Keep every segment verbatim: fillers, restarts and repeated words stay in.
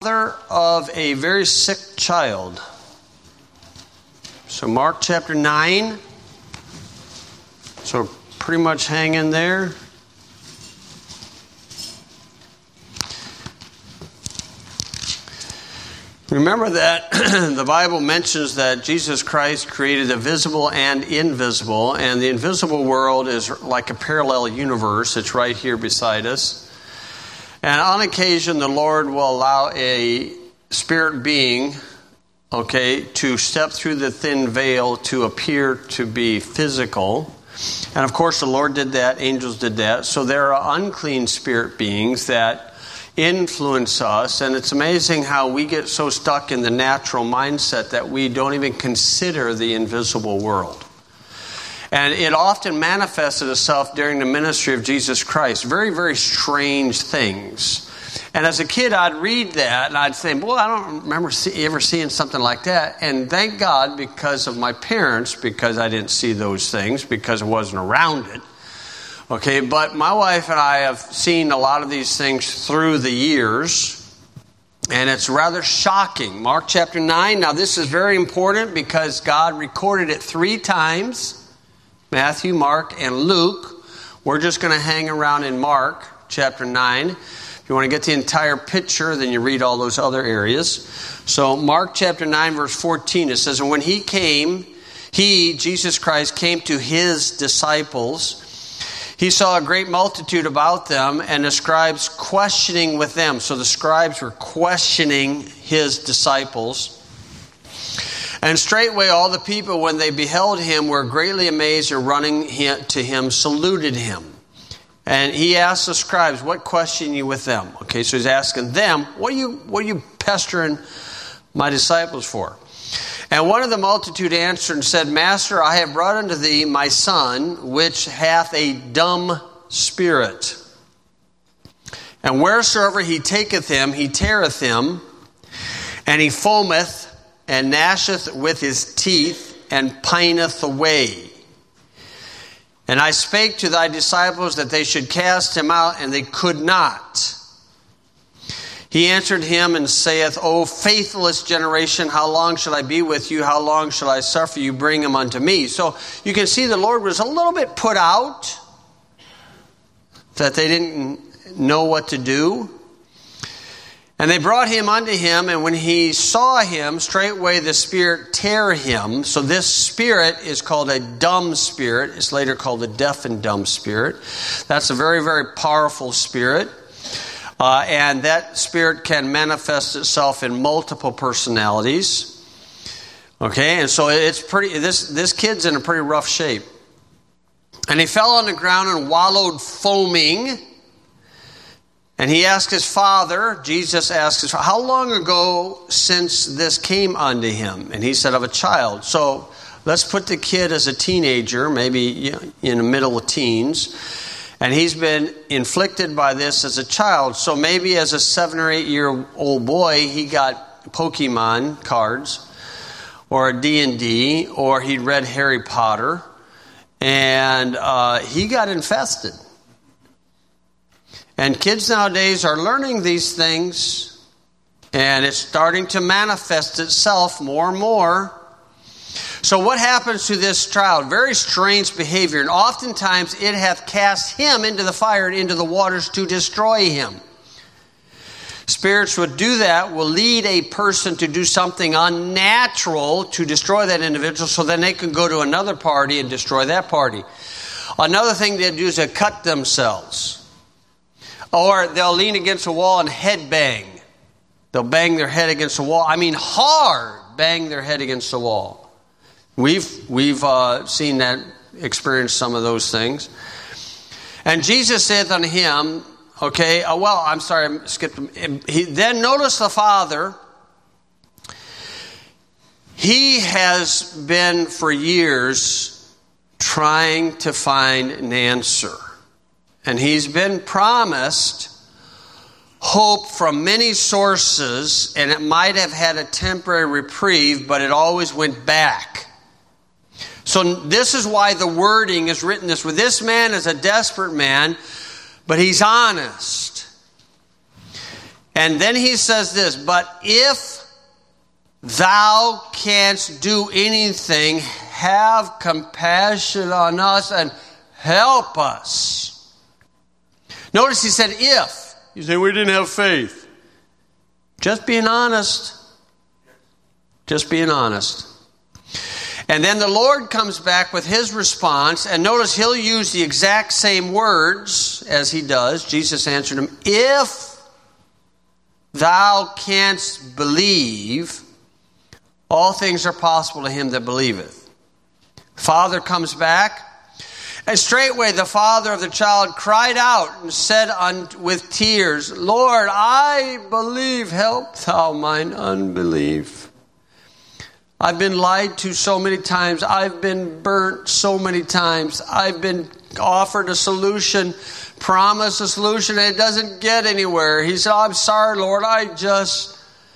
Mother of a very sick child. So Mark chapter nine. So pretty much hang in there. Remember that the Bible mentions that Jesus Christ created the visible and invisible, and the invisible world is like a parallel universe. It's right here beside us. And on occasion, the Lord will allow a spirit being, okay, to step through the thin veil to appear to be physical. And of course, the Lord did that. Angels did that. So there are unclean spirit beings that influence us. And it's amazing how we get so stuck in the natural mindset that we don't even consider the invisible world. And it often manifested itself during the ministry of Jesus Christ. Very, very strange things. And as a kid, I'd read that, and I'd say, boy, I don't remember see, ever seeing something like that. And thank God, because of my parents, because I didn't see those things, because I wasn't around it. Okay, but my wife and I have seen a lot of these things through the years. And it's rather shocking. Mark chapter nine. Now, this is very important because God recorded it three times. Matthew, Mark, and Luke. We're just going to hang around in Mark chapter nine. If you want to get the entire picture, then you read all those other areas. So Mark chapter nine, verse fourteen, it says, "And when he came, he, Jesus Christ, came to his disciples, he saw a great multitude about them, and the scribes questioning with them." So the scribes were questioning his disciples. "And straightway all the people, when they beheld him, were greatly amazed, and running to him, saluted him. And he asked the scribes, 'What question you with them?'" Okay, so he's asking them, what are you, what are you pestering my disciples for? "And one of the multitude answered and said, 'Master, I have brought unto thee my son, which hath a dumb spirit. And wheresoever he taketh him, he teareth him, and he foameth, and gnasheth with his teeth, and pineth away. And I spake to thy disciples that they should cast him out, and they could not. He answered him and saith, O faithless generation, how long shall I be with you? How long shall I suffer you? Bring him unto me.'" So you can see the Lord was a little bit put out that they didn't know what to do. "And they brought him unto him, and when he saw him, straightway the spirit tare him." So this spirit is called a dumb spirit. It's later called a deaf and dumb spirit. That's a very, very powerful spirit. Uh, and that spirit can manifest itself in multiple personalities. Okay, and so it's pretty. This, this kid's in a pretty rough shape. "And he fell on the ground and wallowed foaming. And he asked his father," Jesus asked his father, "How long ago since this came unto him?" And he said, "Of a child." So let's put the kid as a teenager, maybe in the middle of teens. And he's been inflicted by this as a child. So maybe as a seven or eight year old boy, he got Pokemon cards or a D and D, or he'd read Harry Potter. And uh, he got infested. And kids nowadays are learning these things, and it's starting to manifest itself more and more. So what happens to this child? Very strange behavior, and oftentimes it hath cast him into the fire and into the waters to destroy him. Spirits would do that, will lead a person to do something unnatural to destroy that individual, so then they can go to another party and destroy that party. Another thing they do is they cut themselves. Or they'll lean against a wall and head bang. They'll bang their head against the wall. I mean, hard bang their head against the wall. We've we've uh, seen that, experienced some of those things. "And Jesus saith unto him," okay, uh, well, I'm sorry, I skipped him. He, then notice the father. He has been for years trying to find an answer. And he's been promised hope from many sources, and it might have had a temporary reprieve, but it always went back. So this is why the wording is written this way. This man is a desperate man, but he's honest. And then he says this, but if thou canst do anything, have compassion on us and help us. Notice he said if. You say, we didn't have faith. Just being honest. Just being honest. And then the Lord comes back with his response, and notice he'll use the exact same words as he does. Jesus answered him, if thou canst believe, all things are possible to him that believeth. Father comes back, and straightway the father of the child cried out and said un- with tears, Lord, I believe, help thou mine unbelief. I've been lied to so many times. I've been burnt so many times. I've been offered a solution, promised a solution, and it doesn't get anywhere. He said, I'm sorry, Lord, I just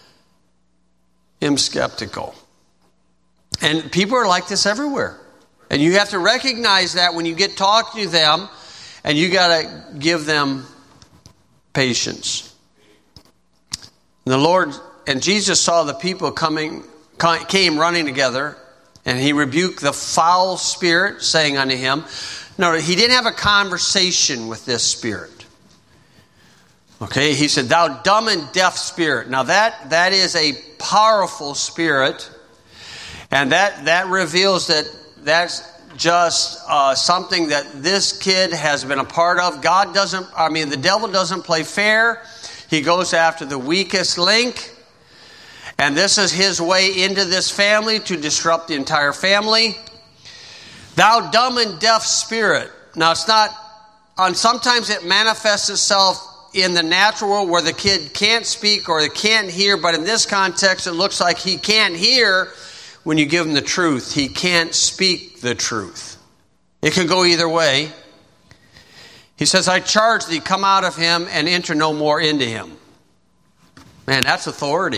am skeptical. And people are like this everywhere. And you have to recognize that when you get talking to them, and you got to give them patience. And the Lord and Jesus saw the people coming, came running together, and he rebuked the foul spirit, saying unto him, no, he didn't have a conversation with this spirit. Okay, he said, thou dumb and deaf spirit. Now that that is a powerful spirit, and that, that reveals that that's just uh, something that this kid has been a part of. God doesn't, I mean, the devil doesn't play fair. He goes after the weakest link. And this is his way into this family to disrupt the entire family. Thou dumb and deaf spirit. Now it's not, on sometimes it manifests itself in the natural world where the kid can't speak or they can't hear, but in this context it looks like he can't hear when you give him the truth. He can't speak the truth. It can go either way. He says, I charge thee, come out of him and enter no more into him. Man, that's authority.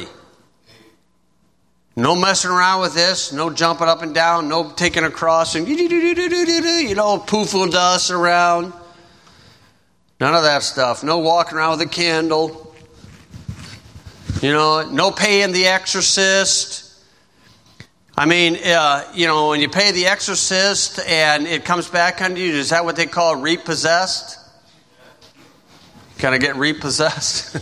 No messing around with this, no jumping up and down, no taking a cross and, you know, poofle dust around. None of that stuff. No walking around with a candle. You know, no paying the exorcist. I mean, uh, you know, when you pay the exorcist and it comes back on you, is that what they call repossessed? Kind of get repossessed?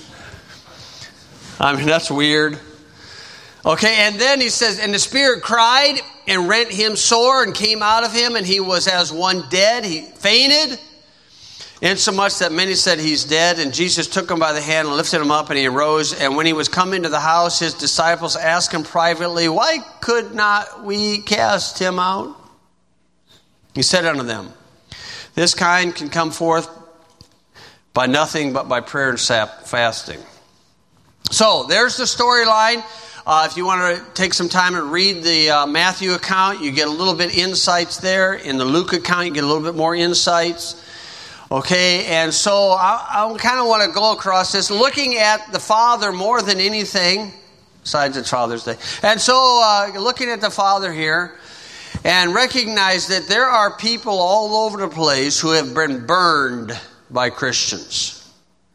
I mean, that's weird. Okay, and then he says, and the spirit cried and rent him sore and came out of him, and he was as one dead. He fainted, insomuch that many said he's dead. And Jesus took him by the hand and lifted him up, and he arose. And when he was come into the house, his disciples asked him privately, why could not we cast him out? He said unto them, this kind can come forth by nothing but by prayer and fasting. So there's the storyline. Uh, if you want to take some time and read the uh, Matthew account, you get a little bit insights there. In the Luke account, you get a little bit more insights. Okay, and so I, I kind of want to go across this, looking at the Father more than anything, besides it's Father's Day. And so uh, looking at the Father here, and recognize that there are people all over the place who have been burned by Christians.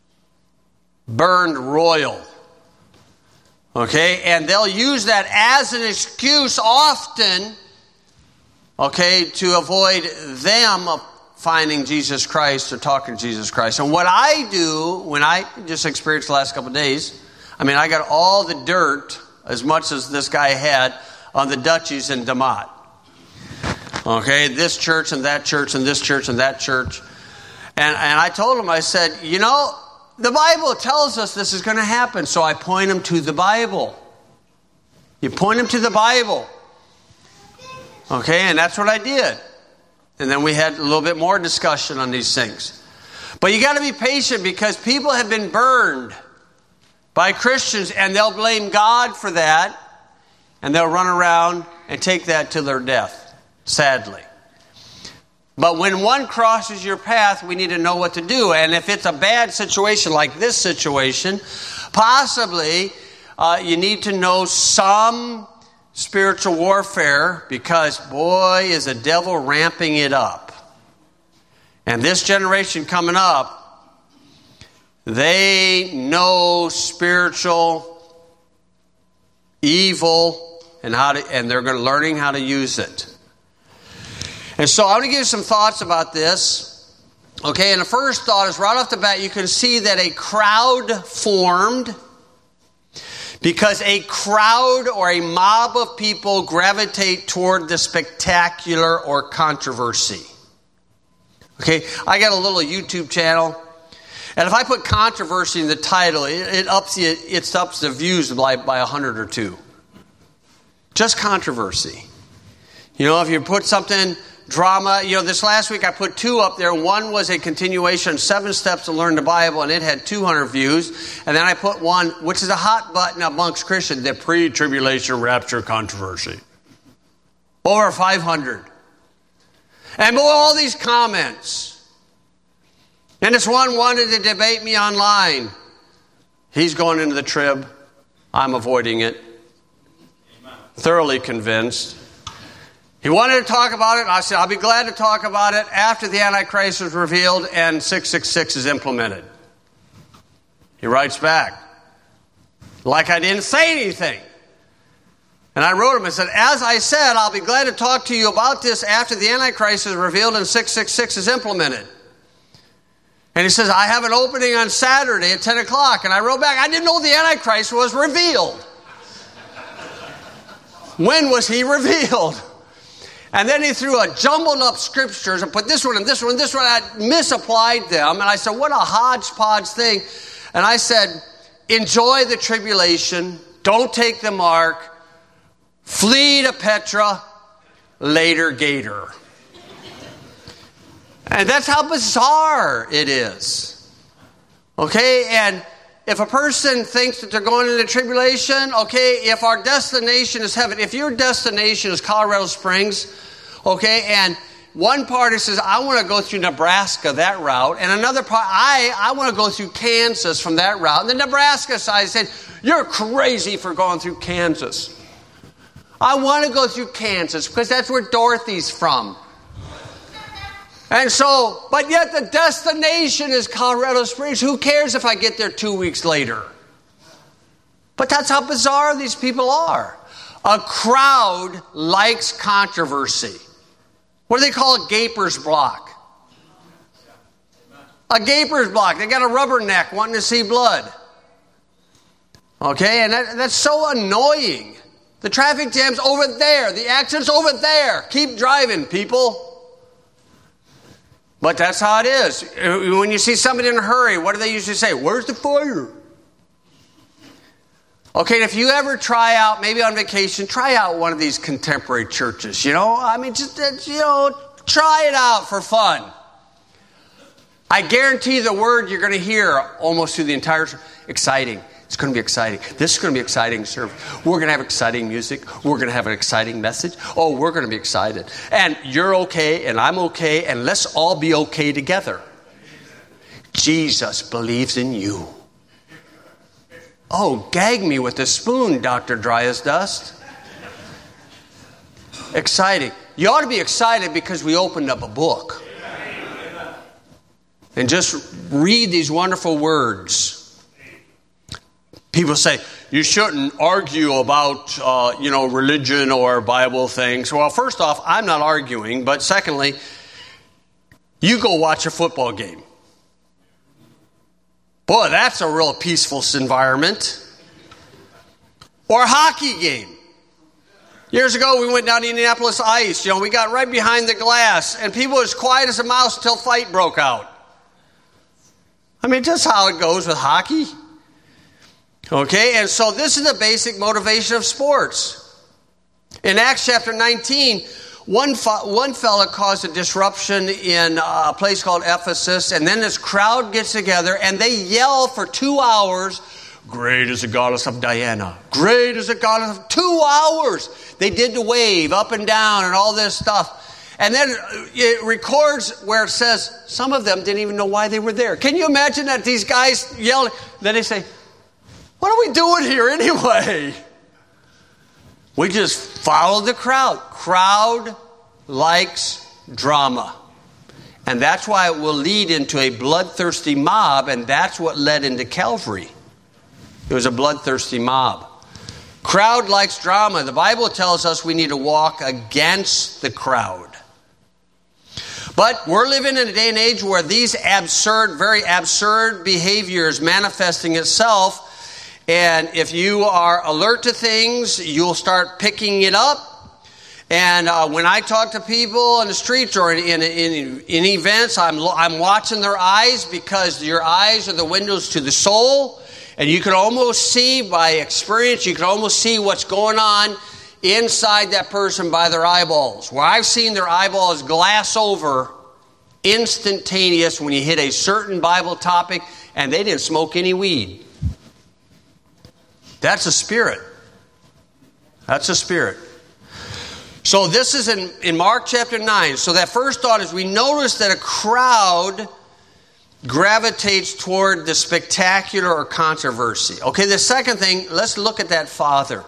Burned royal. Okay, and they'll use that as an excuse often, okay, to avoid them finding Jesus Christ or talking to Jesus Christ. And what I do, when I just experienced the last couple of days, I mean, I got all the dirt, as much as this guy had, on the Dutchies in Damat. Okay, this church and that church and this church and that church. And, and I told him, I said, you know, the Bible tells us this is going to happen, so I point him to the Bible. You point him to the Bible. Okay, and that's what I did. And then we had a little bit more discussion on these things. But you got to be patient because people have been burned by Christians and they'll blame God for that and they'll run around and take that to their death, sadly. But when one crosses your path, we need to know what to do. And if it's a bad situation like this situation, possibly uh, you need to know some spiritual warfare because, boy, is the devil ramping it up. And this generation coming up, They know spiritual evil and how to, and they're learning how to use it. And so I'm going to give you some thoughts about this. Okay, and the first thought is right off the bat, you can see that a crowd formed because a crowd or a mob of people gravitate toward the spectacular or controversy. Okay, I got a little YouTube channel, and if I put controversy in the title, it, it ups the, it ups the views by, by a hundred or two. Just controversy. You know, if you put something... drama, you know, this last week I put two up there. One was a continuation, Seven Steps to Learn the Bible, and it had two hundred views. And then I put one, which is a hot button amongst Christians, the pre-tribulation rapture controversy. Over five hundred. And boy, all these comments. And this one wanted to debate me online. He's going into the trib. I'm avoiding it. Amen. Thoroughly convinced. He wanted to talk about it. I said, I'll be glad to talk about it after the Antichrist is revealed and six six six is implemented. He writes back, like I didn't say anything. And I wrote him and said, as I said, I'll be glad to talk to you about this after the Antichrist is revealed and six six six is implemented. And he says, I have an opening on Saturday at ten o'clock. And I wrote back, I didn't know the Antichrist was revealed. When was he revealed? And then he threw a jumbled up scriptures and put this one and this one and this one. I misapplied them. And I said, what a hodgepodge thing. And I said, enjoy the tribulation. Don't take the mark. Flee to Petra. Later Gator. And that's how bizarre it is. Okay? And if a person thinks that they're going into tribulation, okay, if our destination is heaven, if your destination is Colorado Springs, okay, and one party says, I want to go through Nebraska, that route, and another part, I, I want to go through Kansas from that route. And the Nebraska side said, you're crazy for going through Kansas. I want to go through Kansas because that's where Dorothy's from. And so, but yet the destination is Colorado Springs. Who cares if I get there two weeks later? But that's how bizarre these people are. A crowd likes controversy. What do they call a gaper's block? A gaper's block. They got a rubberneck wanting to see blood. Okay, and that, that's so annoying. The traffic jam's over there. The accident's over there. Keep driving, people. But that's how it is. When you see somebody in a hurry, what do they usually say? Where's the fire? Okay, if you ever try out, maybe on vacation, try out one of these contemporary churches, you know? I mean, just, you know, try it out for fun. I guarantee the word you're going to hear almost through the entire, exciting. It's going to be exciting. This is going to be exciting service. We're going to have exciting music. We're going to have an exciting message. Oh, we're going to be excited. And you're okay, and I'm okay, and let's all be okay together. Jesus believes in you. Oh, gag me with a spoon, Doctor Dry as Dust. Exciting. You ought to be excited because we opened up a book. And just read these wonderful words. People say, you shouldn't argue about, uh, you know, religion or Bible things. Well, first off, I'm not arguing. But secondly, you go watch a football game. Boy, that's a real peaceful environment. Or a hockey game. Years ago, we went down to Indianapolis Ice. You know, we got right behind the glass. And people were as quiet as a mouse until fight broke out. I mean, just how it goes with hockey. Okay, and so this is the basic motivation of sports. In Acts chapter nineteen, one, fo- one fella caused a disruption in a place called Ephesus, and then this crowd gets together, and they yell for two hours, great is the goddess of Diana. Great is the goddess of... Two hours! They did the wave up and down and all this stuff. And then it records where it says some of them didn't even know why they were there. Can you imagine that these guys yell? Then they say, what are we doing here anyway? We just follow the crowd. Crowd likes drama. And that's why it will lead into a bloodthirsty mob, and that's what led into Calvary. It was a bloodthirsty mob. Crowd likes drama. The Bible tells us we need to walk against the crowd. But we're living in a day and age where these absurd, very absurd behavior is manifesting itself. And if you are alert to things, you'll start picking it up. And uh, when I talk to people in the streets or in, in, in, in events, I'm, I'm watching their eyes, because your eyes are the windows to the soul. And you can almost see by experience, you can almost see what's going on inside that person by their eyeballs. Where I've seen their eyeballs glass over instantaneous when you hit a certain Bible topic and they didn't smoke any weed. That's a spirit. That's a spirit. So this is in, in Mark chapter nine. So that first thought is we notice that a crowd gravitates toward the spectacular or controversy. Okay, the second thing, let's look at that father.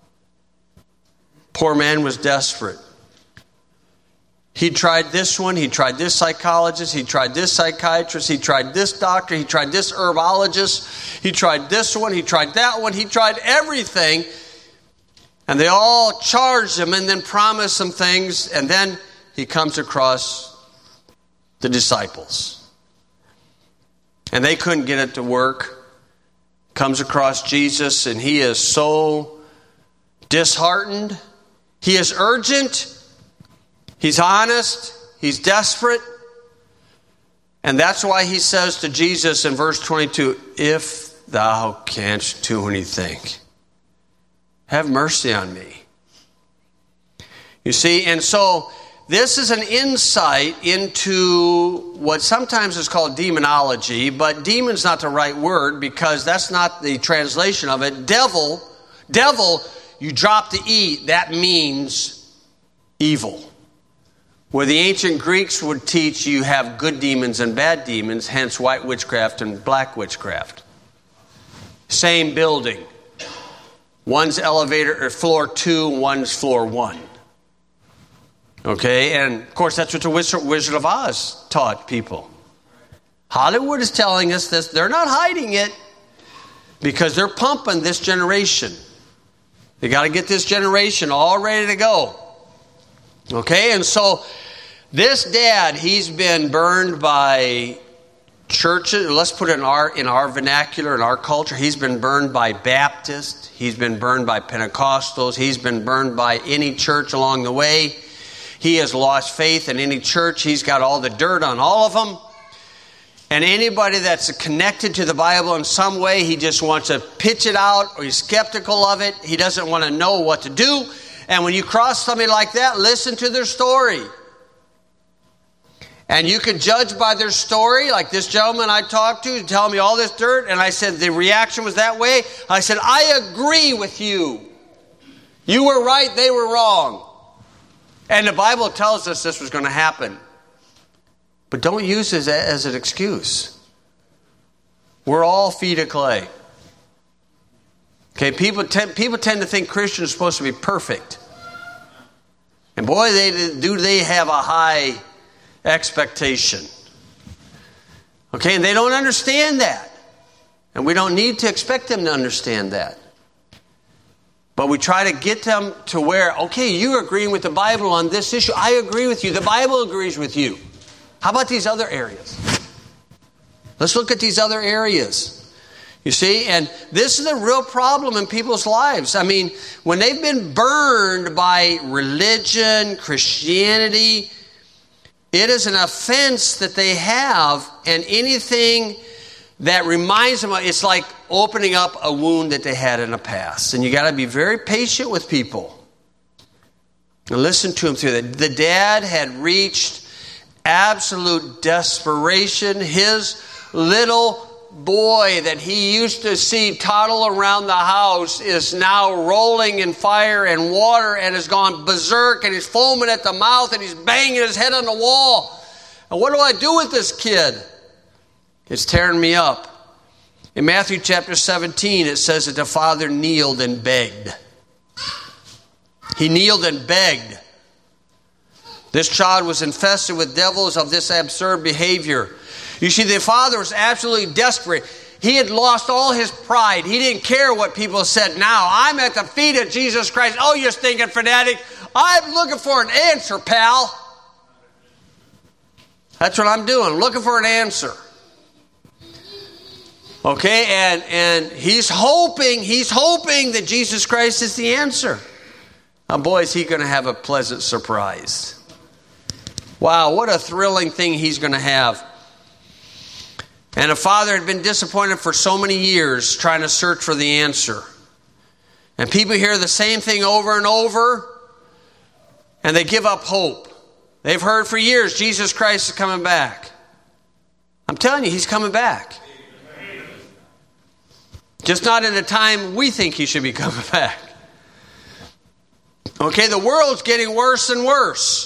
Poor man was desperate. He tried this one, he tried this psychologist, he tried this psychiatrist, he tried this doctor, he tried this herbologist, he tried this one, he tried that one, he tried everything. And they all charged him and then promised some things, and then he comes across the disciples. And they couldn't get it to work. Comes across Jesus, and he is so disheartened. He is urgent. He's honest. He's desperate. And that's why he says to Jesus in verse twenty-two, "If thou canst do anything, have mercy on me." You see, and so this is an insight into what sometimes is called demonology, but demon's not the right word, because that's not the translation of it. Devil, devil, you drop the E, that means evil. Where the ancient Greeks would teach you have good demons and bad demons, hence white witchcraft and black witchcraft. Same building. One's elevator or floor two, one's floor one. Okay, and of course that's what the Wizard, Wizard of Oz taught people. Hollywood is telling us this. They're not hiding it, because they're pumping this generation. They got to get this generation all ready to go. Okay, and so this dad, he's been burned by churches. Let's put it in our in our vernacular, in our culture. He's been burned by Baptists. He's been burned by Pentecostals. He's been burned by any church along the way. He has lost faith in any church. He's got all the dirt on all of them. And anybody that's connected to the Bible in some way, he just wants to pitch it out, or he's skeptical of it. He doesn't want to know what to do. And when you cross somebody like that, listen to their story. And you can judge by their story, like this gentleman I talked to, telling me all this dirt, and I said the reaction was that way. I said, I agree with you. You were right, they were wrong. And the Bible tells us this was going to happen. But don't use it as an excuse. We're all feet of clay. Okay, people tend, people tend to think Christians are supposed to be perfect. And boy, they do they have a high expectation. Okay, and they don't understand that. And we don't need to expect them to understand that. But we try to get them to where, okay, you're agreeing with the Bible on this issue. I agree with you. The Bible agrees with you. How about these other areas? Let's look at these other areas. You see, and this is a real problem in people's lives. I mean, when they've been burned by religion, Christianity, it is an offense that they have, and anything that reminds them of, it's like opening up a wound that they had in the past. And you got to be very patient with people. And listen to them through that. The dad had reached absolute desperation. His little boy that he used to see toddle around the house is now rolling in fire and water and has gone berserk, and he's foaming at the mouth, and he's banging his head on the wall. And what do I do with this kid? It's tearing me up. In Matthew chapter seventeen, it says that the father kneeled and begged. He kneeled and begged. This child was infested with devils of this absurd behavior. You see, the father was absolutely desperate. He had lost all his pride. He didn't care what people said. Now, I'm at the feet of Jesus Christ. Oh, you stinking fanatic. I'm looking for an answer, pal. That's what I'm doing, looking for an answer. Okay, and, and he's hoping, he's hoping that Jesus Christ is the answer. Now, boy, is he going to have a pleasant surprise. Wow, what a thrilling thing he's going to have. And a father had been disappointed for so many years trying to search for the answer. And people hear the same thing over and over, and they give up hope. They've heard for years Jesus Christ is coming back. I'm telling you, he's coming back. Just not in a time we think he should be coming back. Okay, the world's getting worse and worse.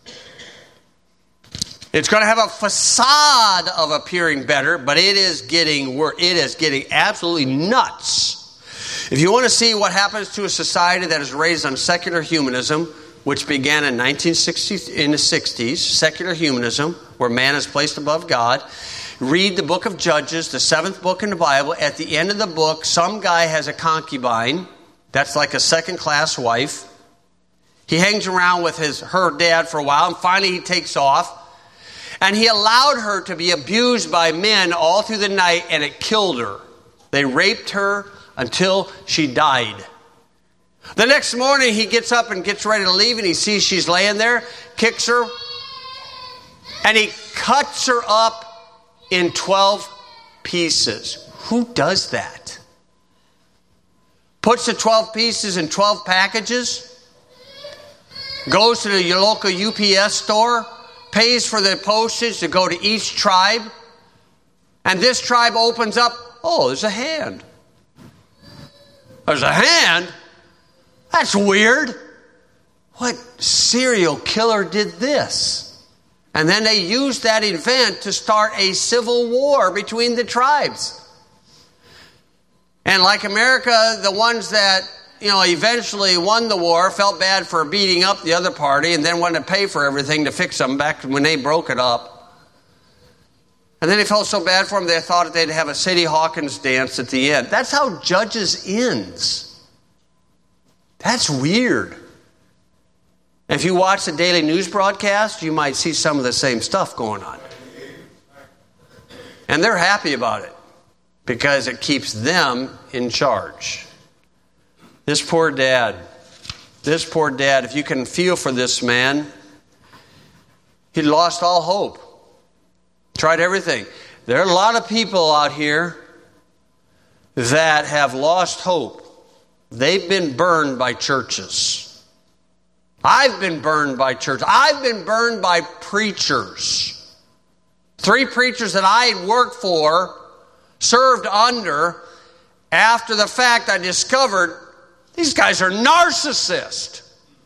It's going to have a facade of appearing better, but it is getting worse. It is getting absolutely nuts. If you want to see what happens to a society that is raised on secular humanism, which began in nineteen sixty in the sixties, secular humanism, where man is placed above God, read the book of Judges, the seventh book in the Bible. At the end of the book, some guy has a concubine. That's like a second-class wife. He hangs around with his her dad for a while, and finally he takes off. And he allowed her to be abused by men all through the night, and it killed her. They raped her until she died. The next morning, he gets up and gets ready to leave, and he sees she's laying there, kicks her, and he cuts her up in twelve pieces. Who does that? Puts the twelve pieces in twelve packages, goes to the local U P S store, pays for the postage to go to each tribe, and this tribe opens up, oh, there's a hand. There's a hand? That's weird. What serial killer did this? And then they used that event to start a civil war between the tribes. And like America, the ones that, you know, eventually won the war felt bad for beating up the other party and then wanted to pay for everything to fix them back when they broke it up. And then they felt so bad for them they thought that they'd have a Sadie Hawkins dance at the end. That's how Judges ends. That's weird. If you watch the daily news broadcast, you might see some of the same stuff going on. And they're happy about it because it keeps them in charge. This poor dad, this poor dad, if you can feel for this man, he lost all hope. Tried everything. There are a lot of people out here that have lost hope. They've been burned by churches. I've been burned by churches. I've been burned by preachers. Three preachers that I had worked for, served under, after the fact I discovered these guys are narcissists.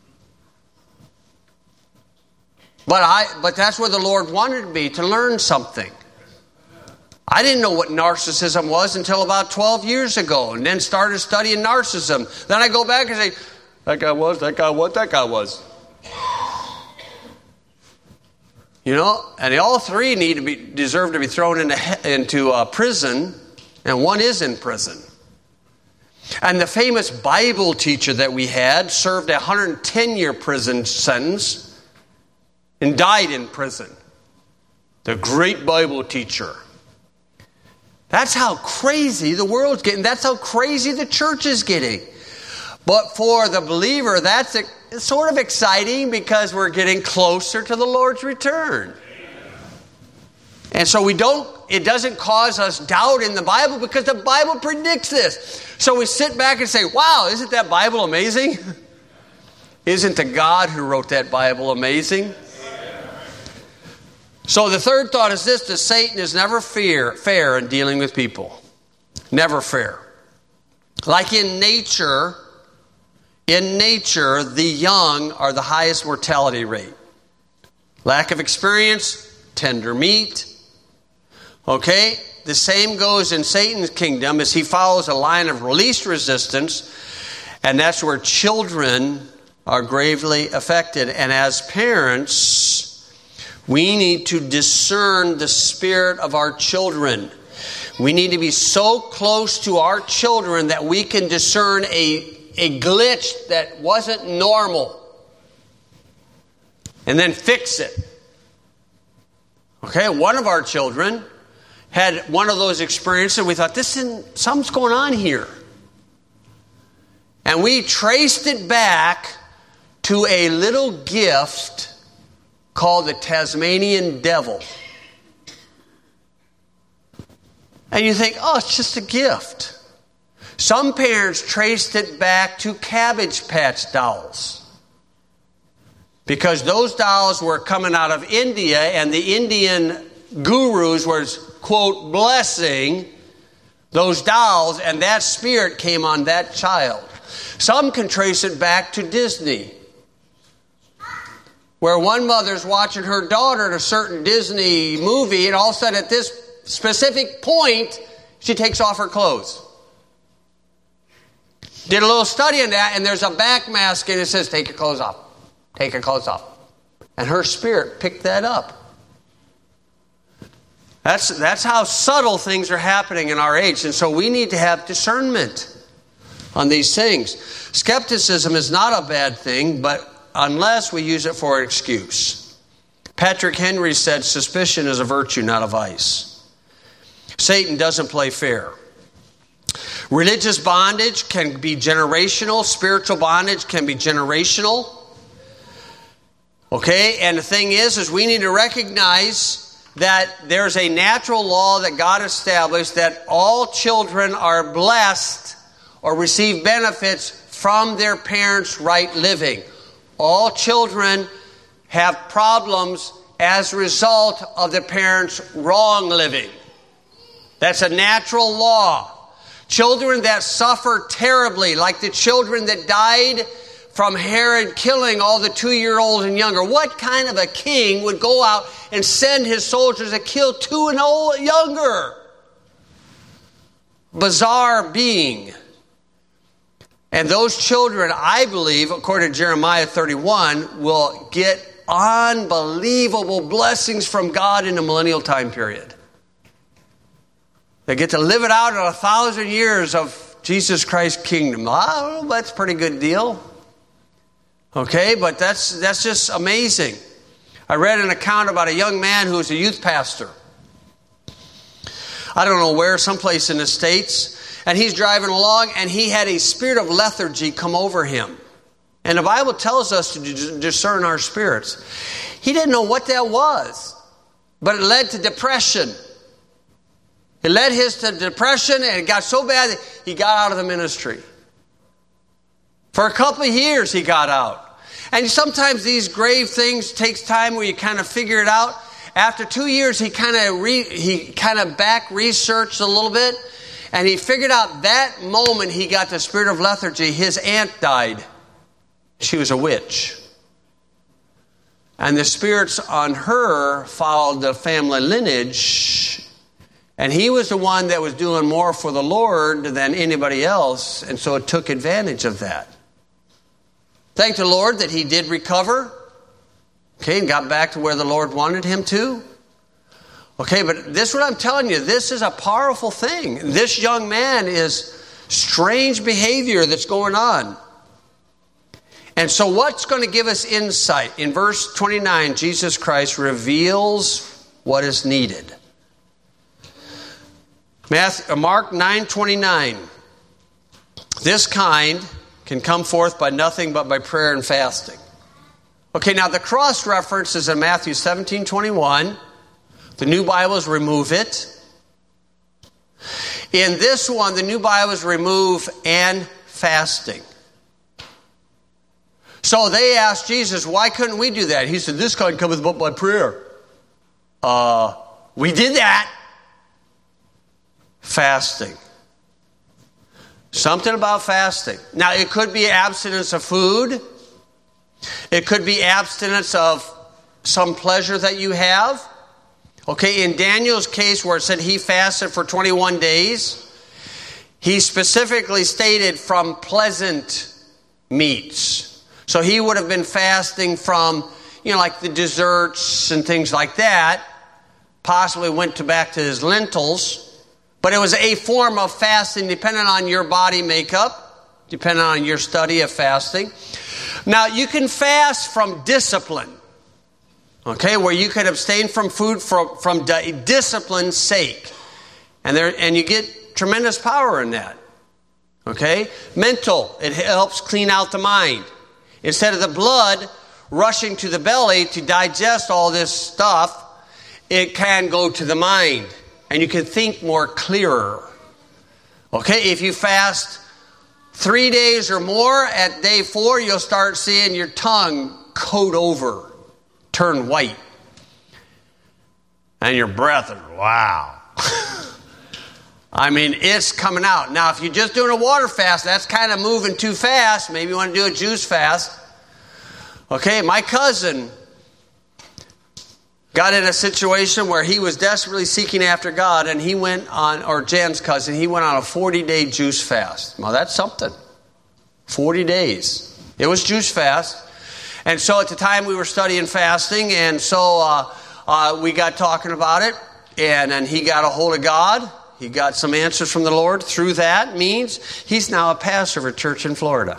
But I but that's where the Lord wanted me to learn something. I didn't know what narcissism was until about twelve years ago, and then started studying narcissism. Then I go back and say, that guy was, that guy was, that guy was. You know, and they all three need to be deserve to be thrown into into uh, prison, and one is in prison. And the famous Bible teacher that we had served a one hundred ten year prison sentence and died in prison. The great Bible teacher. That's how crazy the world's getting. That's how crazy the church is getting. But for the believer, that's a, sort of exciting because we're getting closer to the Lord's return. And so we don't, it doesn't cause us doubt in the Bible because the Bible predicts this. So we sit back and say, wow, isn't that Bible amazing? Isn't the God who wrote that Bible amazing? So the third thought is this, that Satan is never fair, fair in dealing with people. Never fair. Like in nature, in nature, the young are the highest mortality rate. Lack of experience, tender meat. Okay? The same goes in Satan's kingdom as he follows a line of least resistance, and that's where children are gravely affected. And as parents, we need to discern the spirit of our children. We need to be so close to our children that we can discern a, a glitch that wasn't normal and then fix it. Okay, one of our children had one of those experiences. We thought, this isn't, something's going on here. And we traced it back to a little gift called the Tasmanian devil. And you think, oh, it's just a gift. Some parents traced it back to Cabbage Patch dolls. Because those dolls were coming out of India, and the Indian gurus were, quote, blessing those dolls, and that spirit came on that child. Some can trace it back to Disney, where one mother's watching her daughter in a certain Disney movie, and all of a sudden at this specific point, she takes off her clothes. Did a little study on that, and there's a back mask, and it says, take your clothes off. Take your clothes off. And her spirit picked that up. That's, that's how subtle things are happening in our age. And so we need to have discernment on these things. Skepticism is not a bad thing, but unless we use it for an excuse. Patrick Henry said, suspicion is a virtue, not a vice. Satan doesn't play fair. Religious bondage can be generational. Spiritual bondage can be generational. Okay, and the thing is, is we need to recognize that there's a natural law that God established that all children are blessed or receive benefits from their parents' right living. All children have problems as a result of their parents' wrong living. That's a natural law. Children that suffer terribly, like the children that died from Herod killing all the two-year-olds and younger. What kind of a king would go out and send his soldiers to kill two and old younger? Bizarre being. And those children, I believe, according to Jeremiah thirty-one, will get unbelievable blessings from God in the millennial time period. They get to live it out in a thousand years of Jesus Christ's kingdom. Oh, that's a pretty good deal. Okay, but that's that's just amazing. I read an account about a young man who was a youth pastor. I don't know where, someplace in the States. And he's driving along, and he had a spirit of lethargy come over him. And the Bible tells us to discern our spirits. He didn't know what that was, but it led to depression. It led his to depression, and it got so bad that he got out of the ministry. For a couple of years, he got out. And sometimes these grave things takes time where you kind of figure it out. After two years, he kind of re, he kind of back researched a little bit, and he figured out that moment he got the spirit of lethargy. His aunt died. She was a witch. And the spirits on her followed the family lineage. And he was the one that was doing more for the Lord than anybody else. And so it took advantage of that. Thank the Lord that he did recover. Okay, and got back to where the Lord wanted him to. Okay, but this is what I'm telling you. This is a powerful thing. This young man is strange behavior that's going on. And so what's going to give us insight? In verse twenty-nine, Jesus Christ reveals what is needed. Matthew, Mark nine twenty-nine. This kind can come forth by nothing but by prayer and fasting. Okay, now the cross reference is in Matthew seventeen twenty-one. The New Bibles remove it. In this one, the New Bibles remove and fasting. So they asked Jesus, why couldn't we do that? He said, this kind cometh but by prayer. Uh, we did that. Fasting. Something about fasting. Now, it could be abstinence of food. It could be abstinence of some pleasure that you have. Okay, in Daniel's case where it said he fasted for twenty-one days, he specifically stated from pleasant meats. So he would have been fasting from, you know, like the desserts and things like that. Possibly went to back to his lentils. But it was a form of fasting depending on your body makeup, depending on your study of fasting. Now, you can fast from discipline. Okay, where you could abstain from food from, from discipline's sake. And there, and you get tremendous power in that. Okay? Mental, it helps clean out the mind. Instead of the blood rushing to the belly to digest all this stuff, it can go to the mind. And you can think more clearer. Okay, if you fast three days or more, at day four, you'll start seeing your tongue coat over, turn white. And your breath is, wow. I mean, it's coming out. Now, if you're just doing a water fast, that's kind of moving too fast. Maybe you want to do a juice fast. Okay, my cousin got in a situation where he was desperately seeking after God, and he went on, or Jan's cousin, he went on a forty-day juice fast. Now, that's something. forty days. It was juice fast. And so at the time we were studying fasting, and so uh, uh, we got talking about it, and, and he got a hold of God. He got some answers from the Lord. Through that means he's now a pastor of a church in Florida.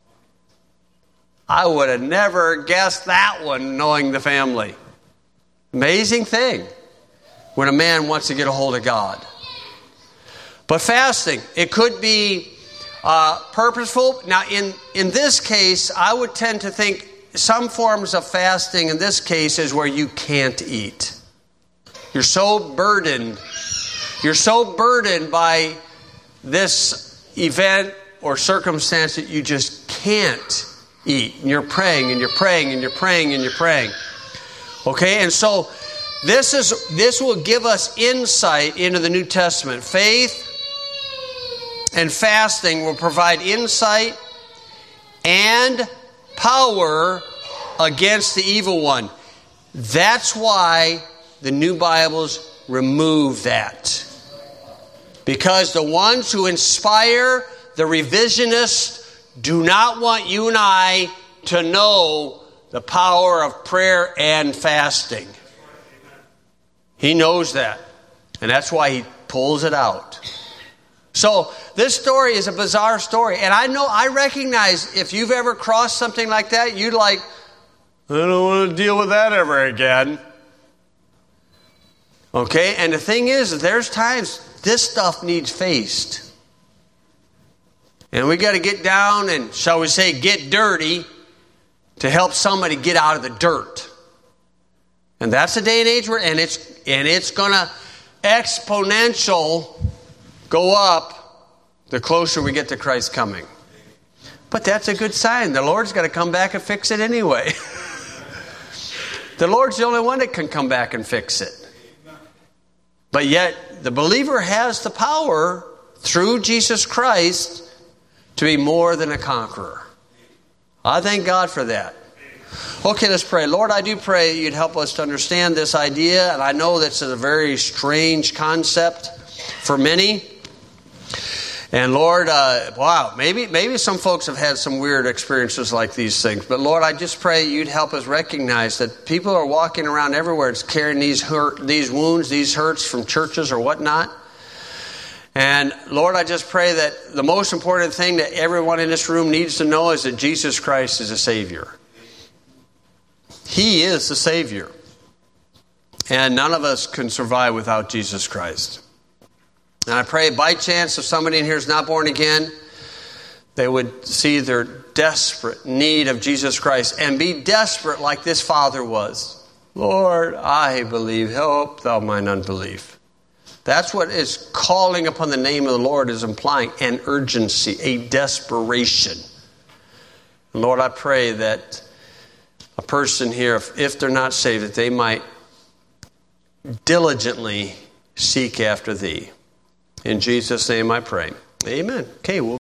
I would have never guessed that one, knowing the family. Amazing thing when a man wants to get a hold of God. But fasting, it could be uh, purposeful. Now, in, in this case, I would tend to think some forms of fasting in this case is where you can't eat. You're so burdened. You're so burdened by this event or circumstance that you just can't eat. And you're praying and you're praying and you're praying and you're praying. Okay, and so this is this will give us insight into the New Testament. Faith and fasting will provide insight and power against the evil one. That's why the new Bibles remove that. Because the ones who inspire the revisionists do not want you and I to know the power of prayer and fasting. He knows that. And that's why he pulls it out. So this story is a bizarre story. And I know, I recognize if you've ever crossed something like that, you'd like, I don't want to deal with that ever again. Okay? And the thing is, there's times this stuff needs faced. And we got to get down and, shall we say, get dirty to help somebody get out of the dirt. And that's the day and age we're in. And it's, and it's going to exponential go up the closer we get to Christ coming. But that's a good sign. The Lord's got to come back and fix it anyway. The Lord's the only one that can come back and fix it. But yet, the believer has the power through Jesus Christ to be more than a conqueror. I thank God for that. Okay, let's pray. Lord, I do pray you'd help us to understand this idea. And I know this is a very strange concept for many. And Lord, uh, wow, maybe maybe some folks have had some weird experiences like these things. But Lord, I just pray you'd help us recognize that people are walking around everywhere carrying these hurt, these wounds, these hurts from churches or whatnot. And Lord, I just pray that the most important thing that everyone in this room needs to know is that Jesus Christ is a Savior. He is the Savior. And none of us can survive without Jesus Christ. And I pray by chance if somebody in here is not born again, they would see their desperate need of Jesus Christ and be desperate like this father was. Lord, I believe, help thou mine unbelief. That's what is calling upon the name of the Lord is implying an urgency, a desperation. And Lord, I pray that a person here, if, if they're not saved, that they might diligently seek after thee. In Jesus' name I pray. Amen. Okay, we'll